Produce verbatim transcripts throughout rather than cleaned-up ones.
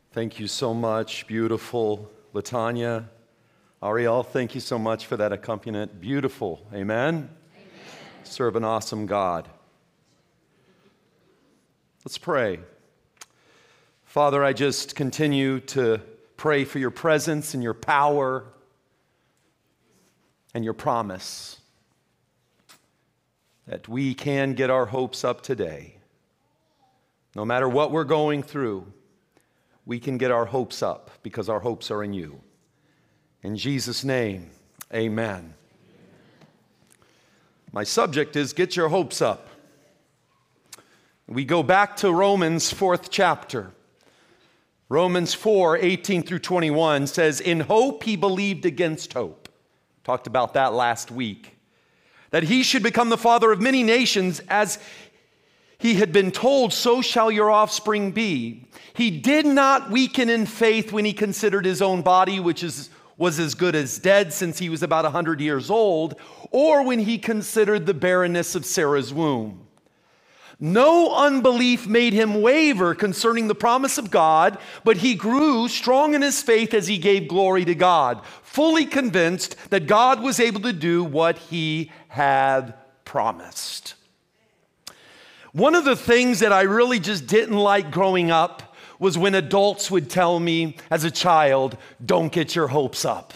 Thank you so much, beautiful Latanya. Ariel, thank you so much for that accompaniment. Beautiful, amen? Amen. Serve an awesome God. Let's pray. Father, I just continue to pray for your presence and your power and your promise that we can get our hopes up today. No matter what we're going through, we can get our hopes up because our hopes are in you. In Jesus' name, amen. My subject is get your hopes up. We go back to Romans fourth chapter. Romans four, eighteen through twenty-one says, in hope he believed against hope. Talked about that last week. That he should become the father of many nations, as he had been told, so shall your offspring be. He did not weaken in faith when he considered his own body, which is, was as good as dead since he was about one hundred years old, or when he considered the barrenness of Sarah's womb. No unbelief made him waver concerning the promise of God, but he grew strong in his faith as he gave glory to God, fully convinced that God was able to do what he had promised. One of the things that I really just didn't like growing up was when adults would tell me as a child, don't get your hopes up.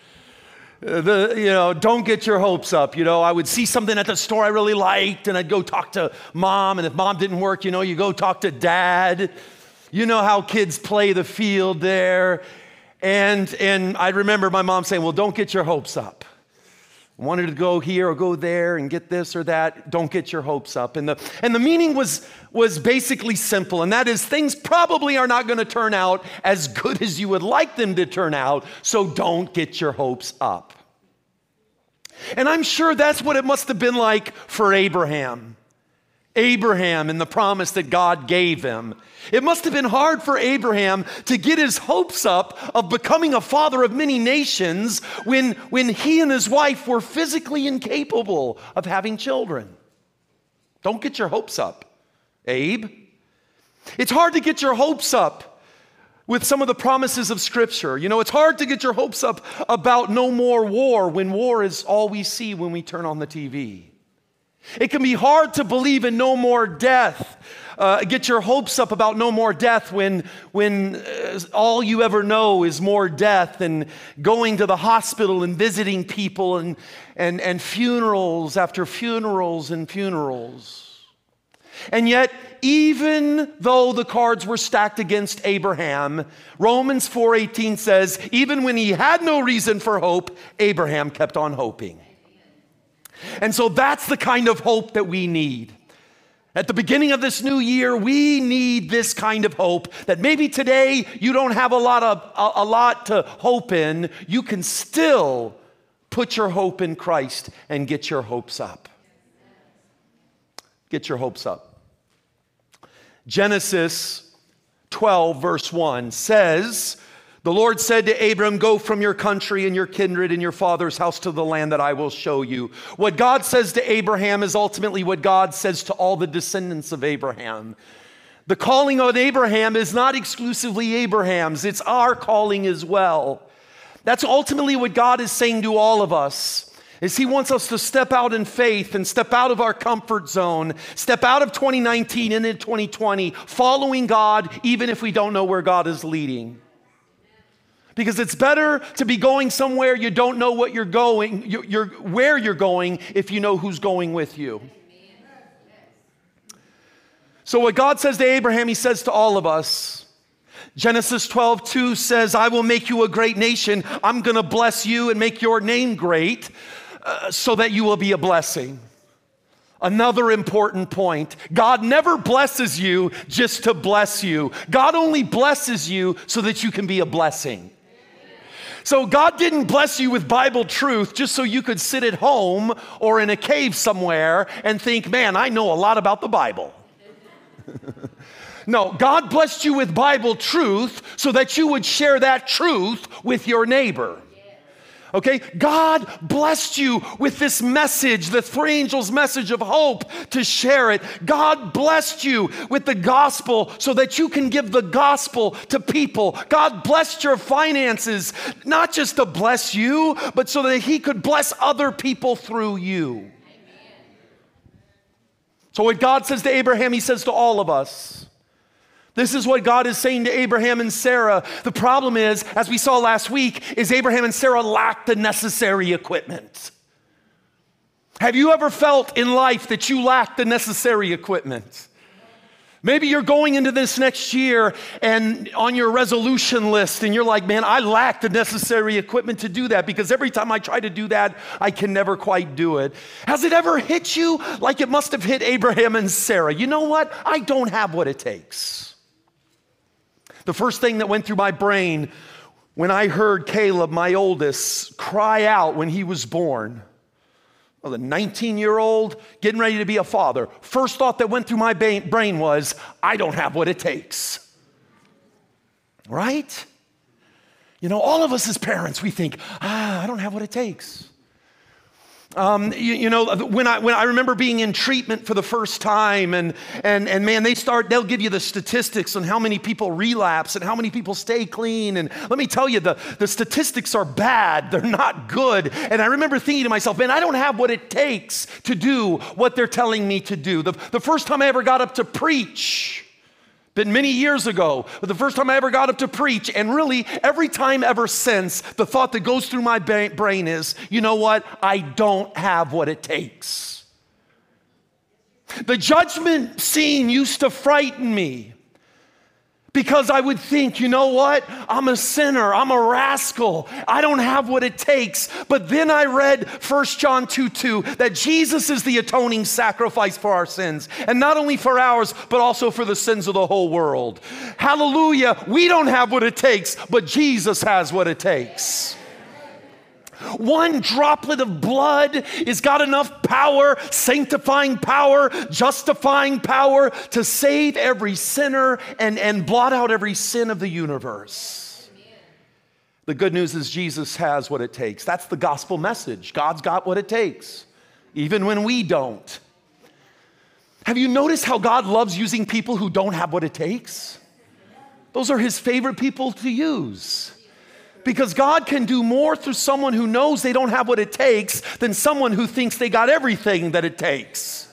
The, you know, don't get your hopes up. You know, I would see something at the store I really liked, and I'd go talk to mom, and if mom didn't work, you know, you go talk to dad. You know how kids play the field there. And, and I remember my mom saying, well, don't get your hopes up. Wanted to go here or go there and get this or that. Don't get your hopes up. And the, and the meaning was, was basically simple, and that is things probably are not going to turn out as good as you would like them to turn out, so don't get your hopes up. And I'm sure that's what it must have been like for Abraham. Abraham and the promise that God gave him. It must have been hard for Abraham to get his hopes up of becoming a father of many nations when, when he and his wife were physically incapable of having children. Don't get your hopes up, Abe. It's hard to get your hopes up with some of the promises of Scripture. You know, it's hard to get your hopes up about no more war when war is all we see when we turn on the T V. It can be hard to believe in no more death. Uh, get your hopes up about no more death when, when uh, all you ever know is more death, and going to the hospital and visiting people, and, and, and funerals after funerals and funerals. And yet, even though the cards were stacked against Abraham, Romans four eighteen says, even when he had no reason for hope, Abraham kept on hoping. And so that's the kind of hope that we need. At the beginning of this new year, we need this kind of hope that maybe today you don't have a lot of a, a lot to hope in. You can still put your hope in Christ and get your hopes up. Get your hopes up. Genesis twelve verse one says, the Lord said to Abram, go from your country and your kindred and your father's house to the land that I will show you. What God says to Abraham is ultimately what God says to all the descendants of Abraham. The calling on Abraham is not exclusively Abraham's. It's our calling as well. That's ultimately what God is saying to all of us, is he wants us to step out in faith and step out of our comfort zone, step out of twenty nineteen into twenty twenty, following God even if we don't know where God is leading. Because it's better to be going somewhere you don't know what you're going, you're, you're, where you're going, if you know who's going with you. So what God says to Abraham, he says to all of us. Genesis twelve two says, I will make you a great nation. I'm going to bless you and make your name great uh, so that you will be a blessing. Another important point, God never blesses you just to bless you. God only blesses you so that you can be a blessing. So God didn't bless you with Bible truth just so you could sit at home or in a cave somewhere and think, man, I know a lot about the Bible. No, God blessed you with Bible truth so that you would share that truth with your neighbor. Okay, God blessed you with this message, the three angels' message of hope, to share it. God blessed you with the gospel so that you can give the gospel to people. God blessed your finances, not just to bless you, but so that He could bless other people through you. So what God says to Abraham, He says to all of us. This is what God is saying to Abraham and Sarah. The problem is, as we saw last week, is Abraham and Sarah lacked the necessary equipment. Have you ever felt in life that you lack the necessary equipment? Maybe you're going into this next year and on your resolution list and you're like, man, I lack the necessary equipment to do that because every time I try to do that, I can never quite do it. Has it ever hit you like it must have hit Abraham and Sarah? You know what? I don't have what it takes. The first thing that went through my brain when I heard Caleb, my oldest, cry out when he was born, I was a nineteen-year-old getting ready to be a father. First thought that went through my brain was, I don't have what it takes. Right? You know, all of us as parents, we think, ah, I don't have what it takes. Um, you, you know, when I when I remember being in treatment for the first time, and and and man, they start they'll give you the statistics on how many people relapse and how many people stay clean. And let me tell you, the the statistics are bad; they're not good. And I remember thinking to myself, man, I don't have what it takes to do what they're telling me to do. The the first time I ever got up to preach. Been many years ago, but the first time I ever got up to preach, and really every time ever since, the thought that goes through my brain is, you know what? I don't have what it takes. The judgment scene used to frighten me because I would think, you know what? I'm a sinner. I'm a rascal. I don't have what it takes. But then I read First John two two, that Jesus is the atoning sacrifice for our sins. And not only for ours, but also for the sins of the whole world. Hallelujah. We don't have what it takes, but Jesus has what it takes. One droplet of blood has got enough power, sanctifying power, justifying power to save every sinner and, and blot out every sin of the universe. Amen. The good news is Jesus has what it takes. That's the gospel message. God's got what it takes, even when we don't. Have you noticed how God loves using people who don't have what it takes? Those are His favorite people to use. Because God can do more through someone who knows they don't have what it takes than someone who thinks they got everything that it takes.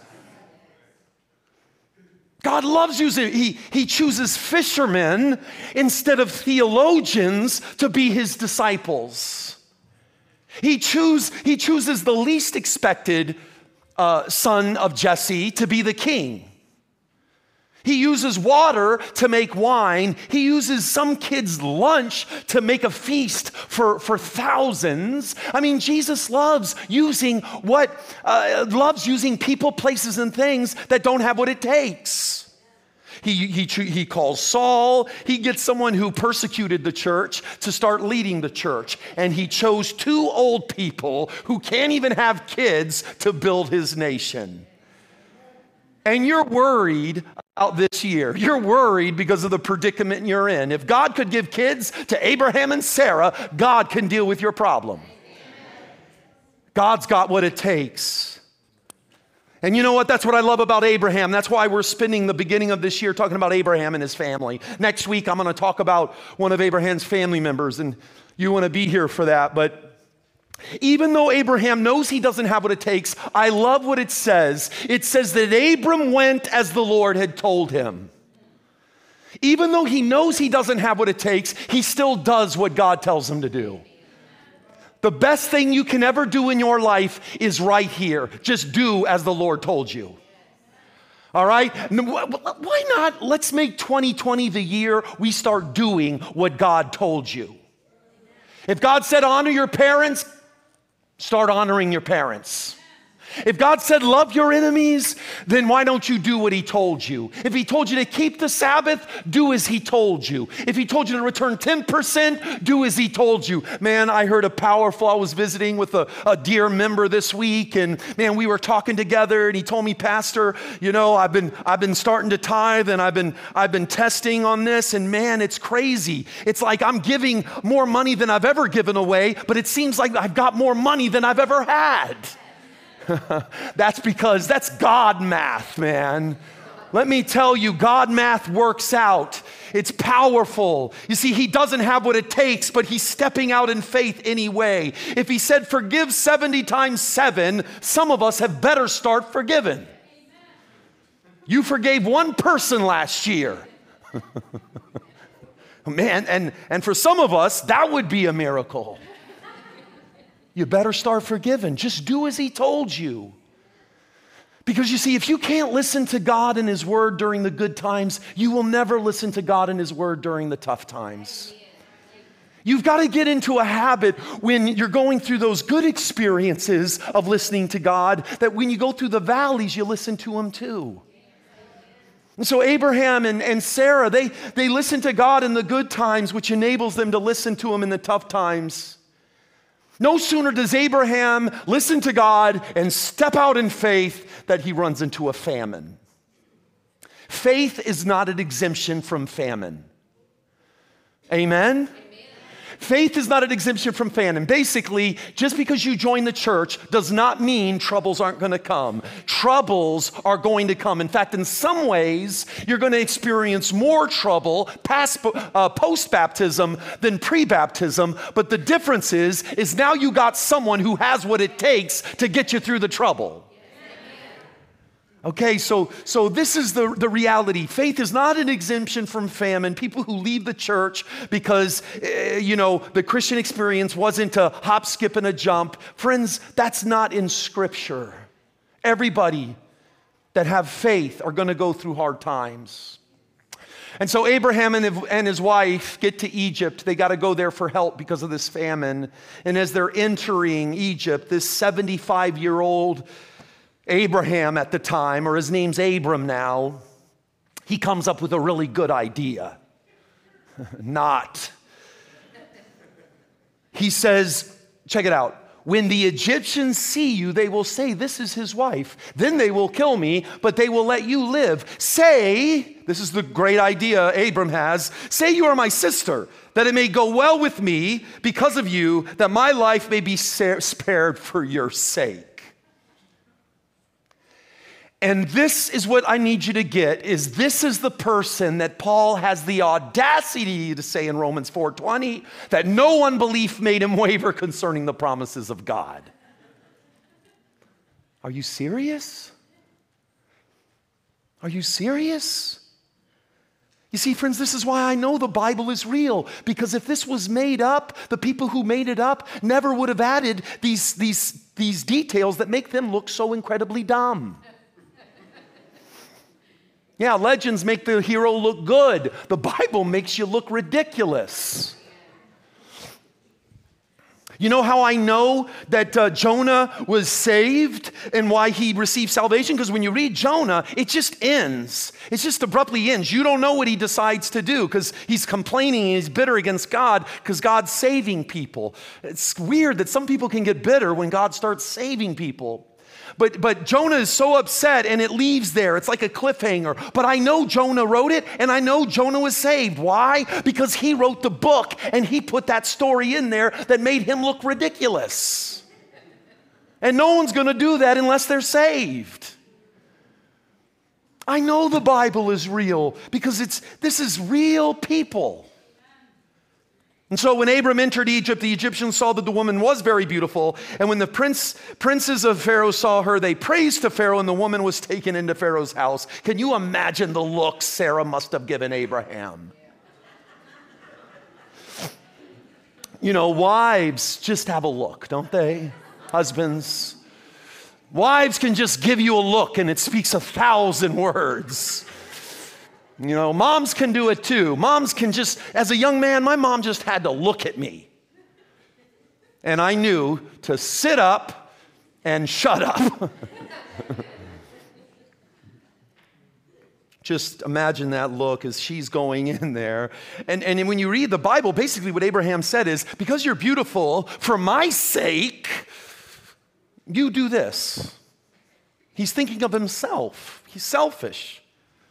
God loves using, he, he chooses fishermen instead of theologians to be His disciples. He, choose, he chooses the least expected uh, son of Jesse to be the king. He uses water to make wine. He uses some kid's lunch to make a feast for, for thousands. I mean, Jesus loves using what, uh, loves using people, places, and things that don't have what it takes. He, he, he calls Saul. He gets someone who persecuted the church to start leading the church. And he chose two old people who can't even have kids to build his nation. And you're worried about this year. You're worried because of the predicament you're in. If God could give kids to Abraham and Sarah, God can deal with your problem. God's got what it takes. And you know what? That's what I love about Abraham. That's why we're spending the beginning of this year talking about Abraham and his family. Next week, I'm going to talk about one of Abraham's family members, and you want to be here for that. But even though Abraham knows he doesn't have what it takes, I love what it says. It says that Abram went as the Lord had told him. Even though he knows he doesn't have what it takes, he still does what God tells him to do. The best thing you can ever do in your life is right here. Just do as the Lord told you. All right? Why not? Let's make twenty twenty the year we start doing what God told you. If God said honor your parents, start honoring your parents. If God said, love your enemies, then why don't you do what he told you? If he told you to keep the Sabbath, do as he told you. If he told you to return ten percent, do as he told you. Man, I heard a powerful, I was visiting with a, a dear member this week, and man, we were talking together, and he told me, Pastor, you know, I've been I've been starting to tithe, and I've been I've been testing on this, and man, it's crazy. It's like I'm giving more money than I've ever given away, but it seems like I've got more money than I've ever had. That's because that's God math, man. Let me tell you, God math works out. It's powerful. You see, he doesn't have what it takes, but he's stepping out in faith anyway. If he said forgive seventy times seven, some of us have better start forgiving. You forgave one person last year. Man, and, and for some of us, that would be a miracle. You better start forgiving. Just do as he told you. Because you see, if you can't listen to God and his word during the good times, you will never listen to God and his word during the tough times. You've got to get into a habit when you're going through those good experiences of listening to God, that when you go through the valleys, you listen to him too. And so Abraham and, and Sarah, they, they listen to God in the good times, which enables them to listen to him in the tough times. No sooner does Abraham listen to God and step out in faith that he runs into a famine. Faith is not an exemption from famine. Amen? Faith is not an exemption from famine. Basically, just because you join the church does not mean troubles aren't going to come. Troubles are going to come. In fact, in some ways, you're going to experience more trouble past, uh, post-baptism than pre-baptism. But the difference is, is now you got someone who has what it takes to get you through the trouble. Okay, so so this is the, the reality. Faith is not an exemption from famine. People who leave the church because, uh, you know, the Christian experience wasn't a hop, skip, and a jump. Friends, that's not in Scripture. Everybody that have faith are going to go through hard times. And so Abraham and, and his wife get to Egypt. They got to go there for help because of this famine. And as they're entering Egypt, this seventy-five-year-old Abraham at the time, or his name's Abram now, he comes up with a really good idea. Not. He says, check it out. When the Egyptians see you, they will say, this is his wife. Then they will kill me, but they will let you live. Say, this is the great idea Abram has, say you are my sister, that it may go well with me because of you, that my life may be spared for your sake. And this is what I need you to get, is this is the person that Paul has the audacity to say in Romans four twenty, that no unbelief made him waver concerning the promises of God. Are you serious? Are you serious? You see, friends, this is why I know the Bible is real, because if this was made up, the people who made it up never would have added these, these, these details that make them look so incredibly dumb. Yeah, legends make the hero look good. The Bible makes you look ridiculous. You know how I know that uh, Jonah was saved and why he received salvation? Because when you read Jonah, it just ends. It just abruptly ends. You don't know what he decides to do because he's complaining and he's bitter against God because God's saving people. It's weird that some people can get bitter when God starts saving people. But, but Jonah is so upset and it leaves there. It's like a cliffhanger. But I know Jonah wrote it and I know Jonah was saved. Why? Because he wrote the book and he put that story in there that made him look ridiculous. And no one's going to do that unless they're saved. I know the Bible is real because it's this is real people. And so when Abram entered Egypt, the Egyptians saw that the woman was very beautiful. And when the prince, princes of Pharaoh saw her, they praised to Pharaoh, and the woman was taken into Pharaoh's house. Can you imagine the look Sarah must have given Abraham? You know, wives just have a look, don't they? Husbands. Wives can just give you a look, and it speaks a thousand words. You know, moms can do it too. Moms can just, as a young man, my mom just had to look at me. And I knew to sit up and shut up. Just imagine that look as she's going in there. And, and when you read the Bible, basically what Abraham said is, because you're beautiful, for my sake, you do this. He's thinking of himself. He's selfish.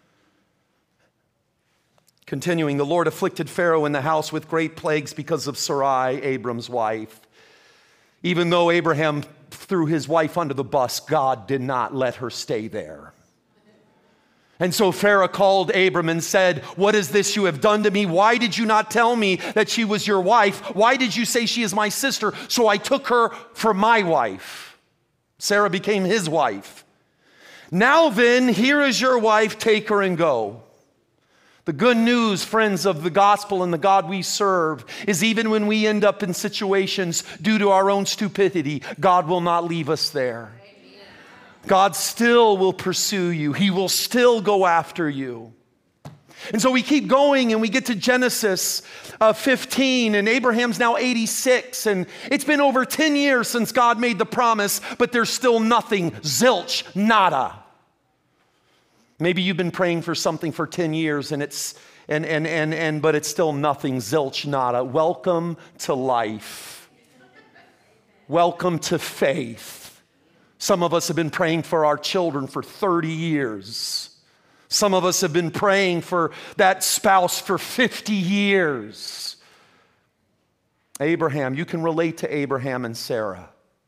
Continuing, the Lord afflicted Pharaoh in the house with great plagues because of Sarai, Abram's wife. Even though Abraham threw his wife under the bus, God did not let her stay there. And so Pharaoh called Abram and said, what is this you have done to me? Why did you not tell me that she was your wife? Why did you say she is my sister? So I took her for my wife. Sarah became his wife. Now then, here is your wife, take her and go. The good news, friends, of the gospel and the God we serve is even when we end up in situations due to our own stupidity, God will not leave us there. God still will pursue you. He will still go after you. And so we keep going and we get to Genesis uh, fifteen, and Abraham's now eighty-six, and it's been over ten years since God made the promise, but there's still nothing, zilch, nada. Maybe you've been praying for something for ten years and it's and and and and but it's still nothing, zilch, nada. Welcome to life. Welcome to faith. Some of us have been praying for our children for thirty years. Some of us have been praying for that spouse for fifty years. Abraham, you can relate to Abraham and Sarah.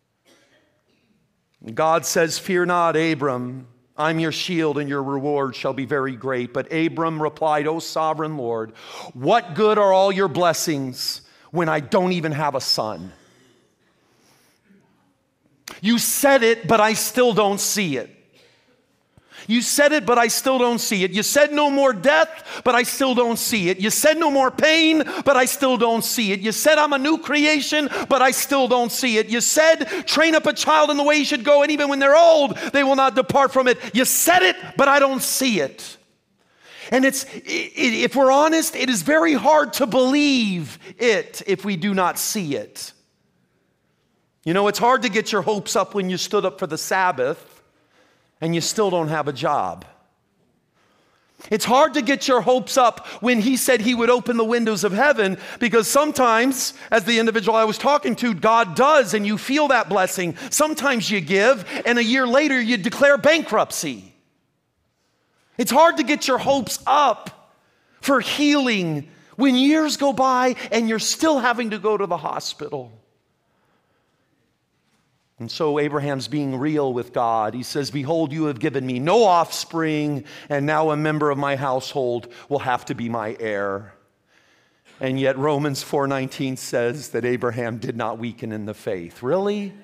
God says, fear not, Abram. I'm your shield and your reward shall be very great. But Abram replied, O sovereign Lord, what good are all your blessings when I don't even have a son? You said it, but I still don't see it. You said it, but I still don't see it. You said no more death, but I still don't see it. You said no more pain, but I still don't see it. You said I'm a new creation, but I still don't see it. You said train up a child in the way he should go, and even when they're old, they will not depart from it. You said it, but I don't see it. And it's, if we're honest, it is very hard to believe it if we do not see it. You know, it's hard to get your hopes up when you stood up for the Sabbath and you still don't have a job. It's hard to get your hopes up when he said he would open the windows of heaven, because sometimes, as the individual I was talking to, God does, and you feel that blessing. Sometimes you give, and a year later you declare bankruptcy. It's hard to get your hopes up for healing when years go by and you're still having to go to the hospital. And so Abraham's being real with God. He says, behold, you have given me no offspring, and now a member of my household will have to be my heir. And yet Romans four nineteen says that Abraham did not weaken in the faith. Really?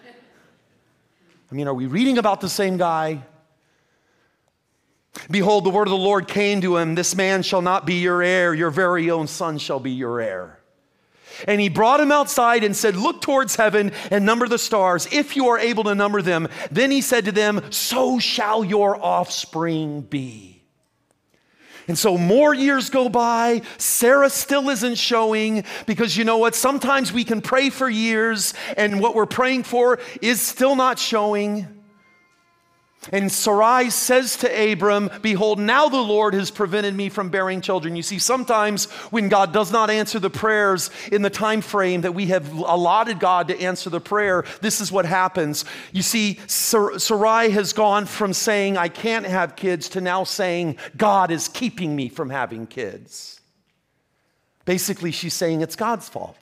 I mean, are we reading about the same guy? Behold, the word of the Lord came to him, this man shall not be your heir, your very own son shall be your heir. And he brought him outside and said, look towards heaven and number the stars, if you are able to number them. Then he said to them, so shall your offspring be. And so more years go by. Sarah still isn't showing, because you know what? Sometimes we can pray for years and what we're praying for is still not showing. And Sarai says to Abram, behold, now the Lord has prevented me from bearing children. You see, sometimes when God does not answer the prayers in the time frame that we have allotted God to answer the prayer, this is what happens. You see, Sar- Sarai has gone from saying, I can't have kids, to now saying, God is keeping me from having kids. Basically, she's saying it's God's fault.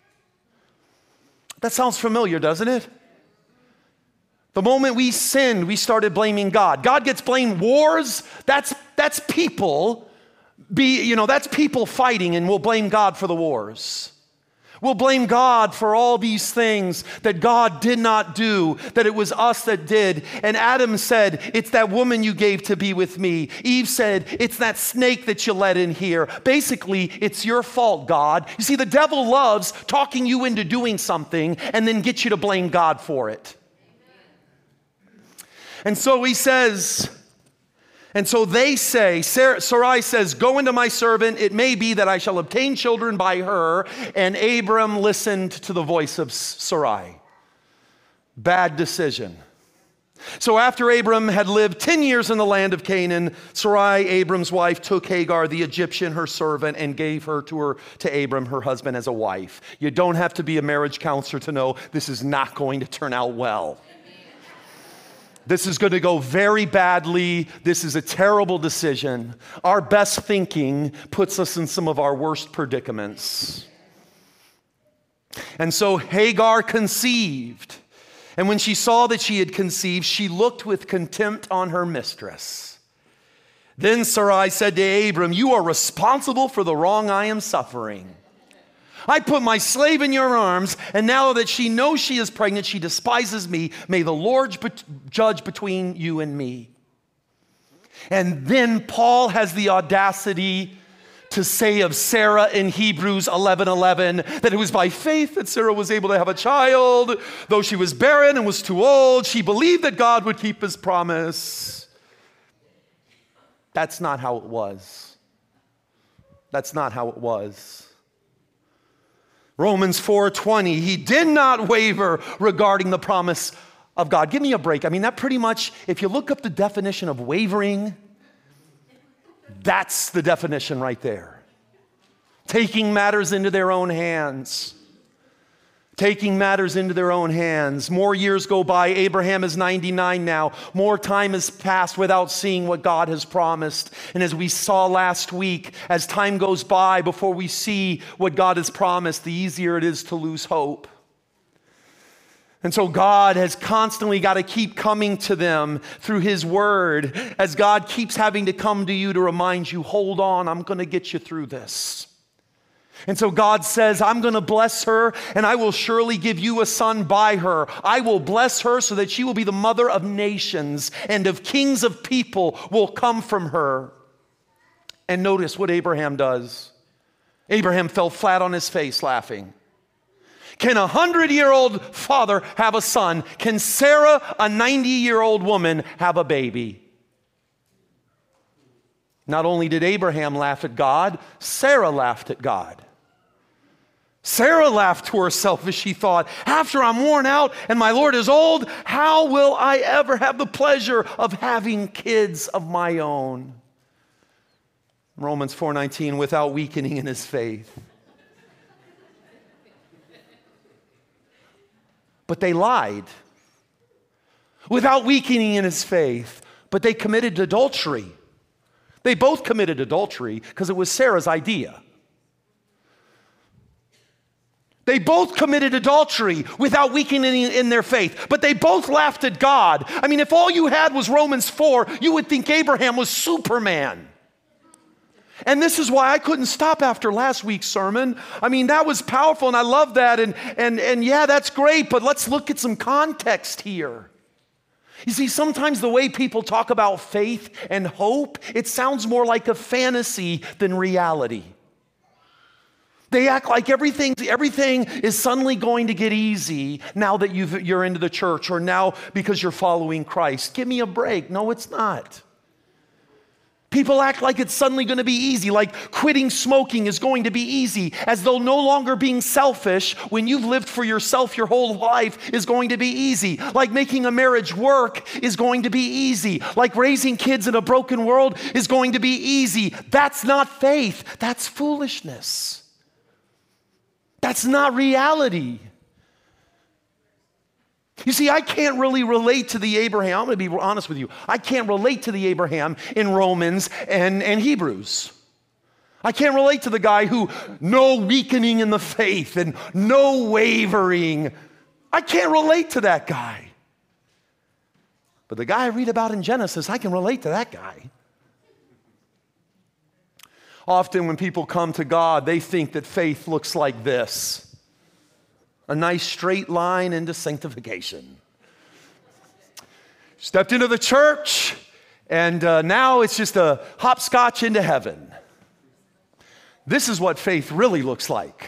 That sounds familiar, doesn't it? The moment we sinned, we started blaming God. God gets blamed. Wars, that's, that's people, be, you know, that's people fighting, and we'll blame God for the wars. We'll blame God for all these things that God did not do, that it was us that did. And Adam said, it's that woman you gave to be with me. Eve said, it's that snake that you let in here. Basically, it's your fault, God. You see, the devil loves talking you into doing something and then get you to blame God for it. And so he says, and so they say, Sarai says, go into my servant. It may be that I shall obtain children by her. And Abram listened to the voice of Sarai. Bad decision. So after Abram had lived ten years in the land of Canaan, Sarai, Abram's wife, took Hagar, the Egyptian, her servant, and gave her to her to Abram, her husband, as a wife. You don't have to be a marriage counselor to know this is not going to turn out well. This is going to go very badly. This is a terrible decision. Our best thinking puts us in some of our worst predicaments. And so Hagar conceived. And when she saw that she had conceived, she looked with contempt on her mistress. Then Sarai said to Abram, "You are responsible for the wrong I am suffering. I put my slave in your arms, and now that she knows she is pregnant, she despises me. May the Lord judge between you and me." And then Paul has the audacity to say of Sarah in Hebrews eleven eleven that it was by faith that Sarah was able to have a child. Though she was barren and was too old, she believed that God would keep his promise. That's not how it was. That's not how it was. Romans four twenty, he did not waver regarding the promise of God. Give me a break. I mean, that pretty much, if you look up the definition of wavering, that's the definition right there. Taking matters into their own hands. Taking matters into their own hands. More years go by. Abraham is ninety-nine now. More time has passed without seeing what God has promised. And as we saw last week, as time goes by before we see what God has promised, the easier it is to lose hope. And so God has constantly got to keep coming to them through his word, as God keeps having to come to you to remind you, hold on, I'm going to get you through this. And so God says, I'm going to bless her, and I will surely give you a son by her. I will bless her so that she will be the mother of nations, and of kings of people will come from her. And notice what Abraham does. Abraham fell flat on his face laughing. Can a hundred-year-old father have a son? Can Sarah, a ninety-year-old woman, have a baby? Not only did Abraham laugh at God, Sarah laughed at God. Sarah laughed to herself as she thought, after I'm worn out and my Lord is old, how will I ever have the pleasure of having kids of my own? Romans four nineteen, without weakening in his faith. But they lied. Without weakening in his faith. But they committed adultery. They both committed adultery because it was Sarah's idea. They both committed adultery without weakening in their faith. But they both laughed at God. I mean, if all you had was Romans four, you would think Abraham was Superman. And this is why I couldn't stop after last week's sermon. I mean, that was powerful, and I love that. And, and, and yeah, that's great, but let's look at some context here. You see, sometimes the way people talk about faith and hope, it sounds more like a fantasy than reality. They act like everything, everything is suddenly going to get easy now that you've, you're into the church, or now because you're following Christ. Give me a break. No, it's not. People act like it's suddenly going to be easy, like quitting smoking is going to be easy, as though no longer being selfish when you've lived for yourself your whole life is going to be easy. Like making a marriage work is going to be easy. Like raising kids in a broken world is going to be easy. That's not faith. That's foolishness. That's not reality. You see, I can't really relate to the Abraham. I'm going to be honest with you. I can't relate to the Abraham in Romans and, and Hebrews. I can't relate to the guy who, no weakening in the faith and no wavering. I can't relate to that guy. But the guy I read about in Genesis, I can relate to that guy. Often when people come to God, they think that faith looks like this. A nice straight line into sanctification. Stepped into the church, and uh, now it's just a hopscotch into heaven. This is what faith really looks like.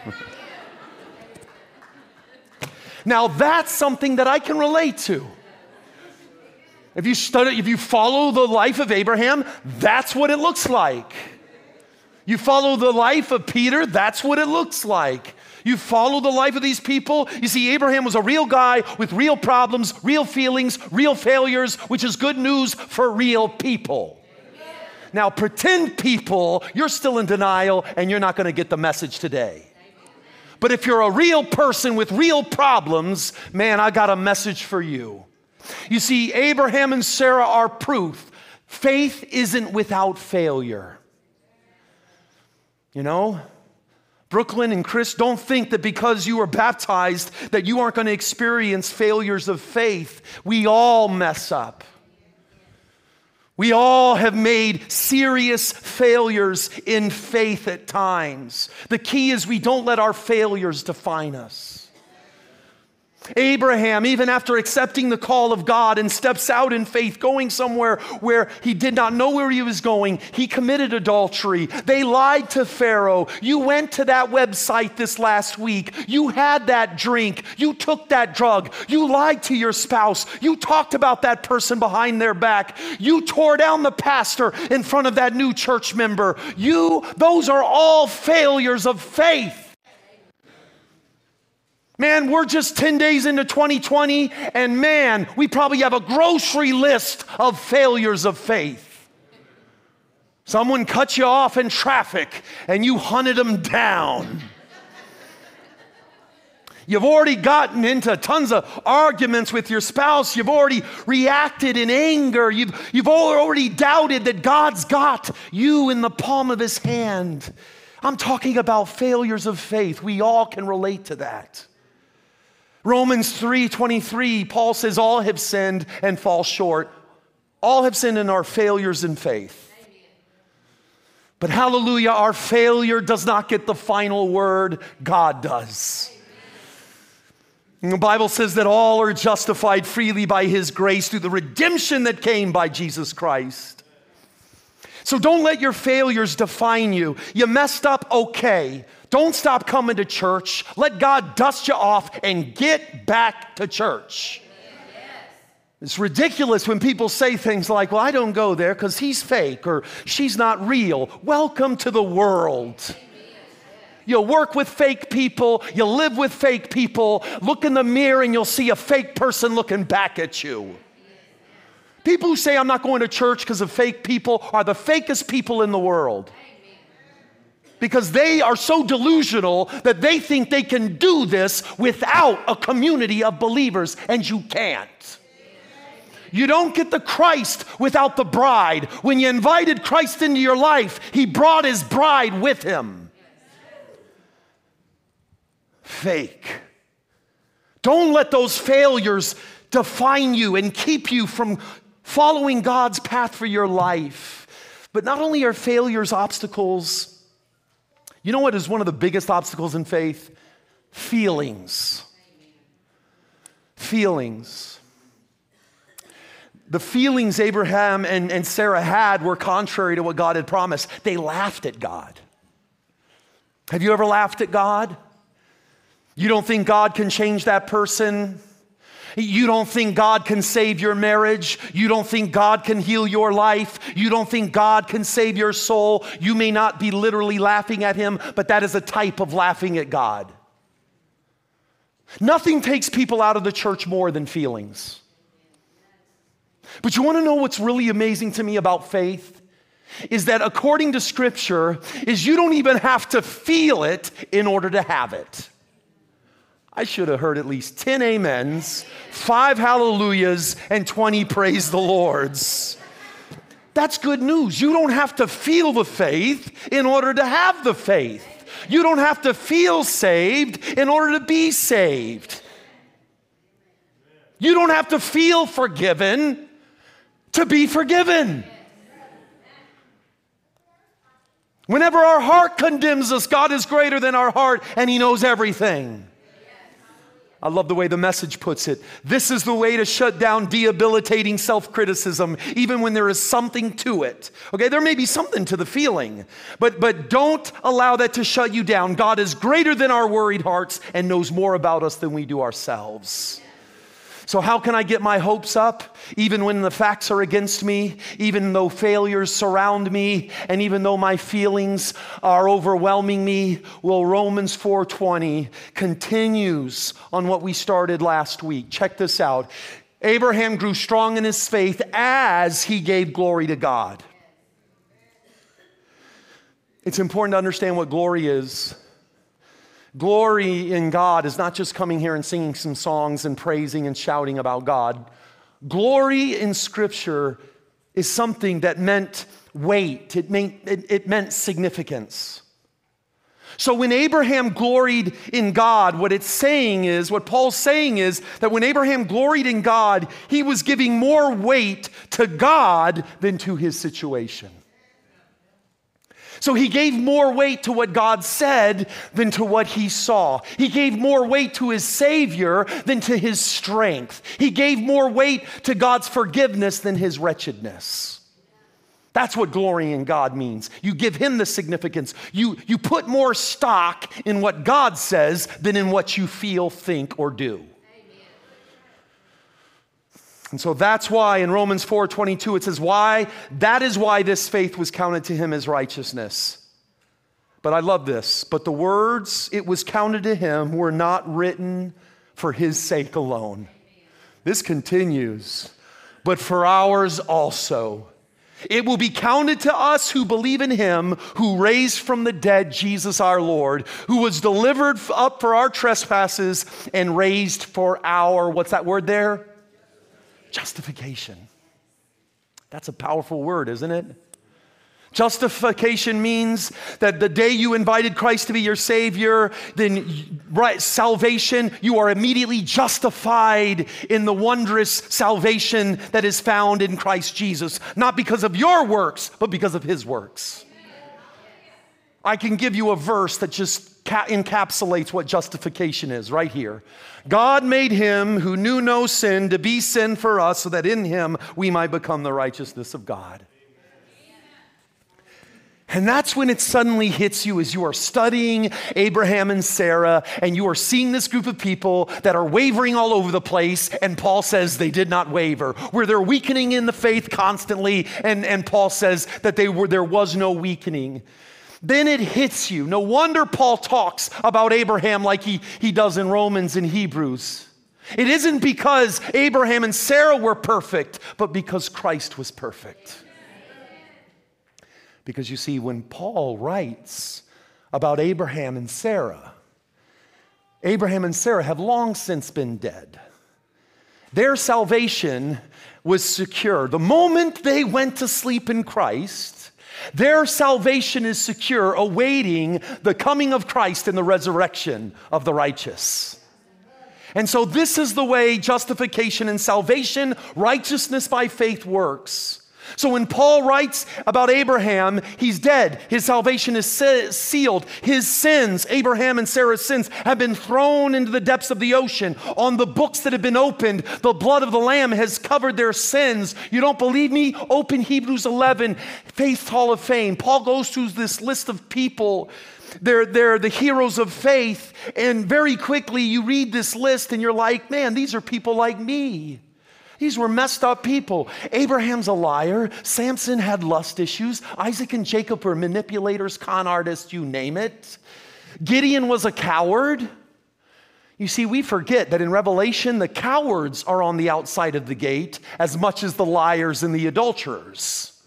Now that's something that I can relate to. If you study, if you follow the life of Abraham, that's what it looks like. You follow the life of Peter, that's what it looks like. You follow the life of these people. You see, Abraham was a real guy with real problems, real feelings, real failures, which is good news for real people. Amen. Now, pretend people, you're still in denial and you're not going to get the message today. Amen. But if you're a real person with real problems, man, I got a message for you. You see, Abraham and Sarah are proof. Faith isn't without failure. You know? Brooklyn and Chris, don't think that because you were baptized that you aren't going to experience failures of faith. We all mess up. We all have made serious failures in faith at times. The key is we don't let our failures define us. Abraham, even after accepting the call of God and steps out in faith, going somewhere where he did not know where he was going, he committed adultery. They lied to Pharaoh. You went to that website this last week. You had that drink. You took that drug. You lied to your spouse. You talked about that person behind their back. You tore down the pastor in front of that new church member. You, those are all failures of faith. Man, we're just ten days into twenty twenty, and man, we probably have a grocery list of failures of faith. Someone cut you off in traffic, and you hunted them down. You've already gotten into tons of arguments with your spouse. You've already reacted in anger. You've, you've already doubted that God's got you in the palm of his hand. I'm talking about failures of faith. We all can relate to that. Romans three twenty-three, Paul says, all have sinned and fall short. All have sinned and are failures in faith. Amen. But hallelujah, our failure does not get the final word. God does. And the Bible says that all are justified freely by his grace through the redemption that came by Jesus Christ. So don't let your failures define you. You messed up, okay. Don't stop coming to church. Let God dust you off and get back to church. Yes. It's ridiculous when people say things like, well, I don't go there because he's fake or she's not real. Welcome to the world. You work with fake people. You live with fake people. Look in the mirror and you'll see a fake person looking back at you. People who say I'm not going to church because of fake people are the fakest people in the world. Because they are so delusional that they think they can do this without a community of believers, and you can't. You don't get the Christ without the bride. When you invited Christ into your life, he brought his bride with him. Fake. Don't let those failures define you and keep you from following God's path for your life. But not only are failures obstacles, you know what is one of the biggest obstacles in faith? Feelings. Feelings. The feelings Abraham and, and Sarah had were contrary to what God had promised. They laughed at God. Have you ever laughed at God? You don't think God can change that person? You don't think God can save your marriage. You don't think God can heal your life. You don't think God can save your soul. You may not be literally laughing at him, but that is a type of laughing at God. Nothing takes people out of the church more than feelings. But you want to know what's really amazing to me about faith? Is that according to Scripture, is you don't even have to feel it in order to have it. I should have heard at least ten amens, five hallelujahs, and twenty praise the Lords. That's good news. You don't have to feel the faith in order to have the faith. You don't have to feel saved in order to be saved. You don't have to feel forgiven to be forgiven. Whenever our heart condemns us, God is greater than our heart, and he knows everything. I love the way the Message puts it. This is the way to shut down debilitating self-criticism, even when there is something to it. Okay, there may be something to the feeling, but, but don't allow that to shut you down. God is greater than our worried hearts and knows more about us than we do ourselves. So how can I get my hopes up? Even when the facts are against me, even though failures surround me, and even though my feelings are overwhelming me? Well, Romans four twenty continues on what we started last week. Check this out. Abraham grew strong in his faith as he gave glory to God. It's important to understand what glory is. Glory in God is not just coming here and singing some songs and praising and shouting about God. Glory in Scripture is something that meant weight. It meant, it, it meant significance. So when Abraham gloried in God, what it's saying is, what Paul's saying is that when Abraham gloried in God, he was giving more weight to God than to his situation. So he gave more weight to what God said than to what he saw. He gave more weight to his Savior than to his strength. He gave more weight to God's forgiveness than his wretchedness. That's what glorying in God means. You give him the significance. You, you put more stock in what God says than in what you feel, think, or do. And so that's why in Romans four twenty-two it says, why? That is why this faith was counted to him as righteousness. But I love this. But the words it was counted to him were not written for his sake alone. This continues. But for ours also. It will be counted to us who believe in him who raised from the dead Jesus our Lord, who was delivered up for our trespasses and raised for our, what's that word there? Justification. That's a powerful word, isn't it? Justification means that the day you invited Christ to be your Savior, then right, salvation, you are immediately justified in the wondrous salvation that is found in Christ Jesus. Not because of your works, but because of his works. I can give you a verse that just encapsulates what justification is right here. God made him who knew no sin to be sin for us so that in him we might become the righteousness of God. And that's when it suddenly hits you as you are studying Abraham and Sarah and you are seeing this group of people that are wavering all over the place, and Paul says they did not waver. Where they're weakening in the faith constantly, and, and Paul says that they were there was no weakening. Then it hits you. No wonder Paul talks about Abraham like he, he does in Romans and Hebrews. It isn't because Abraham and Sarah were perfect, but because Christ was perfect. Because you see, when Paul writes about Abraham and Sarah, Abraham and Sarah have long since been dead. Their salvation was secure. The moment they went to sleep in Christ, their salvation is secure, awaiting the coming of Christ and the resurrection of the righteous. And so this is the way justification and salvation, righteousness by faith works. So when Paul writes about Abraham, he's dead. His salvation is se- sealed. His sins, Abraham and Sarah's sins, have been thrown into the depths of the ocean. On the books that have been opened, the blood of the Lamb has covered their sins. You don't believe me? Open Hebrews eleven, Faith Hall of Fame. Paul goes through this list of people. They're, they're the heroes of faith. And very quickly you read this list and you're like, man, these are people like me. These were messed up people. Abraham's a liar. Samson had lust issues. Isaac and Jacob were manipulators, con artists, you name it. Gideon was a coward. You see, we forget that in Revelation, the cowards are on the outside of the gate as much as the liars and the adulterers.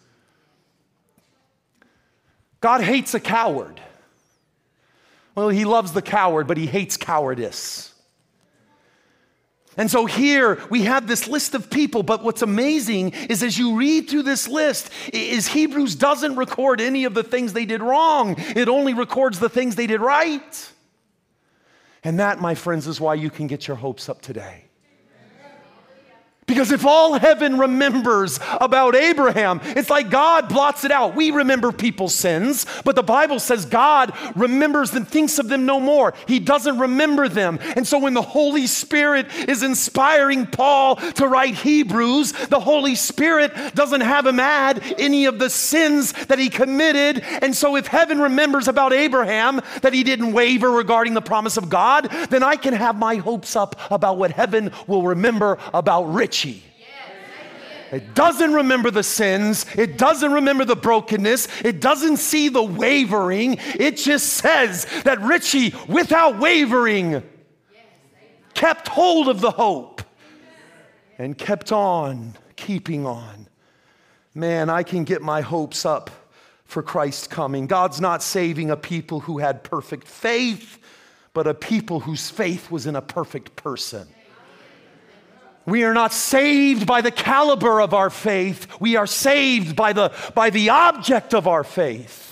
God hates a coward. Well, he loves the coward, but he hates cowardice. And so here we have this list of people, but what's amazing is as you read through this list, is Hebrews doesn't record any of the things they did wrong. It only records the things they did right. And that, my friends, is why you can get your hopes up today. Because if all heaven remembers about Abraham, it's like God blots it out. We remember people's sins, but the Bible says God remembers them, thinks of them no more. He doesn't remember them. And so when the Holy Spirit is inspiring Paul to write Hebrews, the Holy Spirit doesn't have him add any of the sins that he committed. And so if heaven remembers about Abraham that he didn't waver regarding the promise of God, then I can have my hopes up about what heaven will remember about Richie. It doesn't remember the sins. It doesn't remember the brokenness. It doesn't see the wavering. It just says that Richie, without wavering, kept hold of the hope and kept on keeping on. Man, I can get my hopes up for Christ's coming. God's not saving a people who had perfect faith, but a people whose faith was in a perfect person. We are not saved by the caliber of our faith. We are saved by the, by the object of our faith.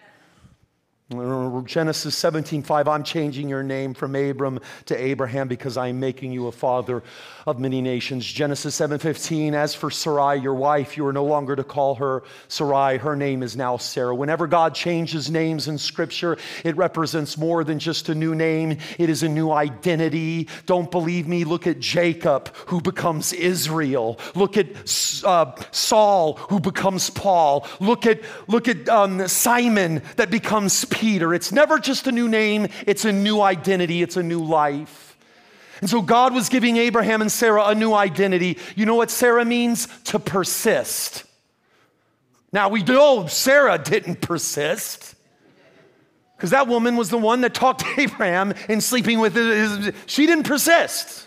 Genesis seventeen five, I'm changing your name from Abram to Abraham because I am making you a father of many nations. Genesis seven fifteen, as for Sarai, your wife, you are no longer to call her Sarai. Her name is now Sarah. Whenever God changes names in Scripture, it represents more than just a new name. It is a new identity. Don't believe me? Look at Jacob, who becomes Israel. Look at uh, Saul, who becomes Paul. Look at, look at um, Simon, that becomes Peter. It's never just a new name, it's a new identity, it's a new life. And so God was giving Abraham and Sarah a new identity. You know what Sarah means? To persist. Now we know Sarah didn't persist, because that woman was the one that talked to Abraham and sleeping with his, she didn't persist.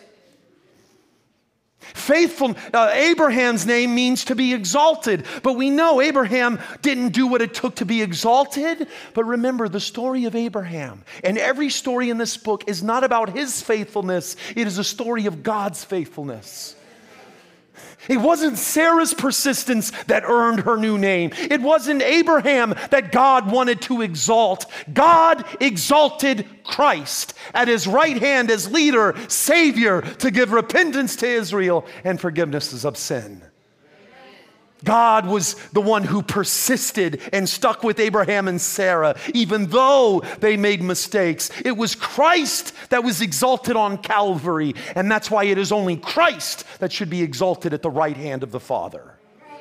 Faithful, uh, Abraham's name means to be exalted, but we know Abraham didn't do what it took to be exalted. But remember, the story of Abraham and every story in this book is not about his faithfulness. It is a story of God's faithfulness. It wasn't Sarah's persistence that earned her new name. It wasn't Abraham that God wanted to exalt. God exalted Christ at his right hand as leader, Savior, to give repentance to Israel and forgiveness of sin. God was the one who persisted and stuck with Abraham and Sarah, even though they made mistakes. It was Christ that was exalted on Calvary, and that's why it is only Christ that should be exalted at the right hand of the Father.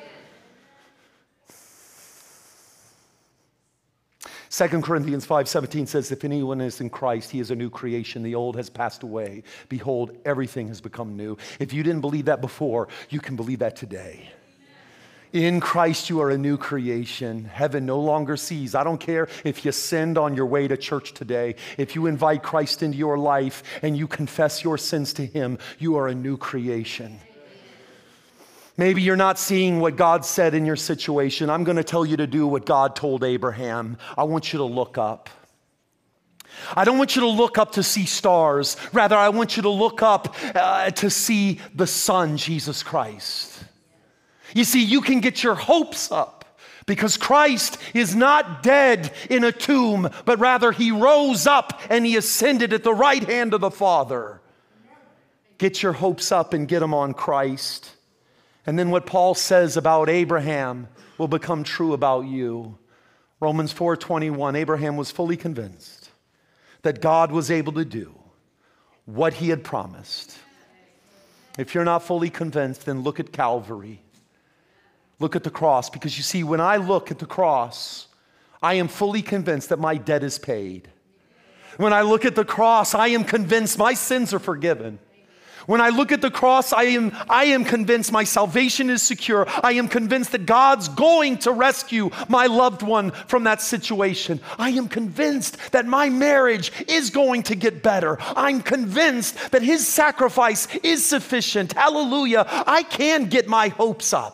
Second Corinthians five seventeen says, if anyone is in Christ, he is a new creation. The old has passed away. Behold, everything has become new. If you didn't believe that before, you can believe that today. In Christ, you are a new creation. Heaven no longer sees. I don't care if you sinned on your way to church today. If you invite Christ into your life and you confess your sins to him, you are a new creation. Maybe you're not seeing what God said in your situation. I'm going to tell you to do what God told Abraham. I want you to look up. I don't want you to look up to see stars. Rather, I want you to look up uh, to see the Son, Jesus Christ. You see, you can get your hopes up because Christ is not dead in a tomb, but rather he rose up and he ascended at the right hand of the Father. Get your hopes up and get them on Christ. And then what Paul says about Abraham will become true about you. Romans four twenty-one, Abraham was fully convinced that God was able to do what he had promised. If you're not fully convinced, then look at Calvary. Look at the cross, because you see, when I look at the cross, I am fully convinced that my debt is paid. When I look at the cross, I am convinced my sins are forgiven. When I look at the cross, I am, I am convinced my salvation is secure. I am convinced that God's going to rescue my loved one from that situation. I am convinced that my marriage is going to get better. I'm convinced that his sacrifice is sufficient. Hallelujah. I can get my hopes up.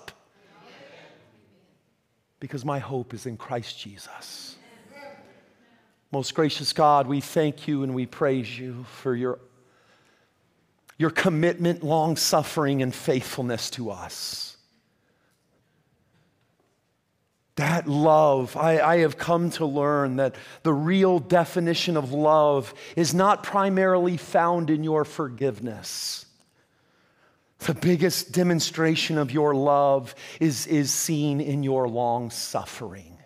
Because my hope is in Christ Jesus. Most gracious God, we thank you and we praise you for your, your commitment, long-suffering, and faithfulness to us. That love, I, I have come to learn that the real definition of love is not primarily found in your forgiveness. The biggest demonstration of your love is, is seen in your long suffering.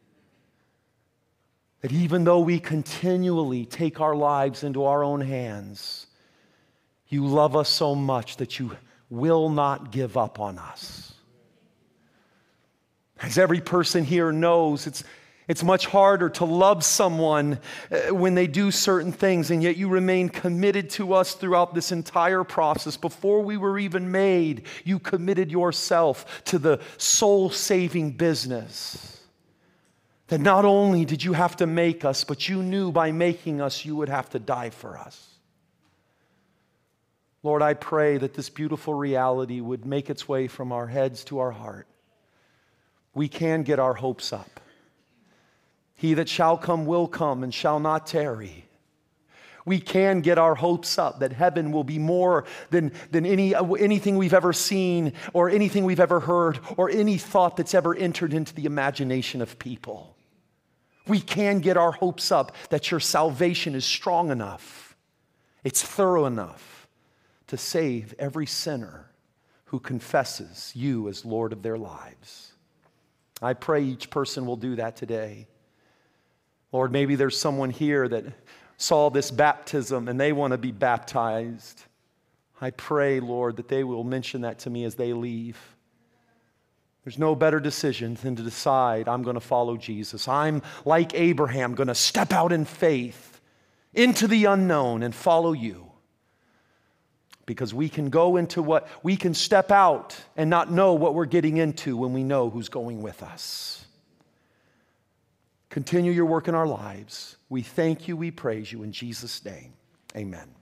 That even though we continually take our lives into our own hands, you love us so much that you will not give up on us. As every person here knows, it's It's much harder to love someone when they do certain things, and yet you remain committed to us throughout this entire process. Before we were even made, you committed yourself to the soul-saving business. That not only did you have to make us, but you knew by making us you would have to die for us. Lord, I pray that this beautiful reality would make its way from our heads to our heart. We can get our hopes up. He that shall come will come and shall not tarry. We can get our hopes up that heaven will be more than, than any, anything we've ever seen or anything we've ever heard or any thought that's ever entered into the imagination of people. We can get our hopes up that your salvation is strong enough, it's thorough enough to save every sinner who confesses you as Lord of their lives. I pray each person will do that today. Lord, maybe there's someone here that saw this baptism and they want to be baptized. I pray, Lord, that they will mention that to me as they leave. There's no better decision than to decide I'm going to follow Jesus. I'm, like Abraham, going to step out in faith into the unknown and follow you. Because we can go into what, we can step out and not know what we're getting into when we know who's going with us. Continue your work in our lives. We thank you, we praise you in Jesus' name. Amen.